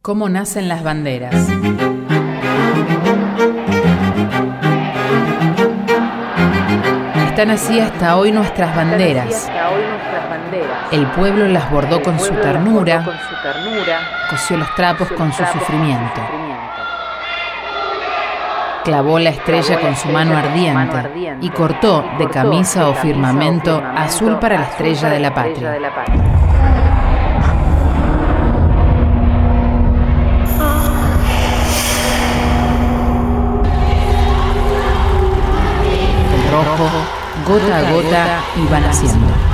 ¿Cómo nacen las banderas? Están así hasta hoy nuestras banderas. El pueblo las bordó con su ternura, cosió los trapos con su sufrimiento. Clavó la estrella con su mano ardiente y cortó de camisa o firmamento azul para la estrella de la patria. El rojo, gota a gota, iba naciendo.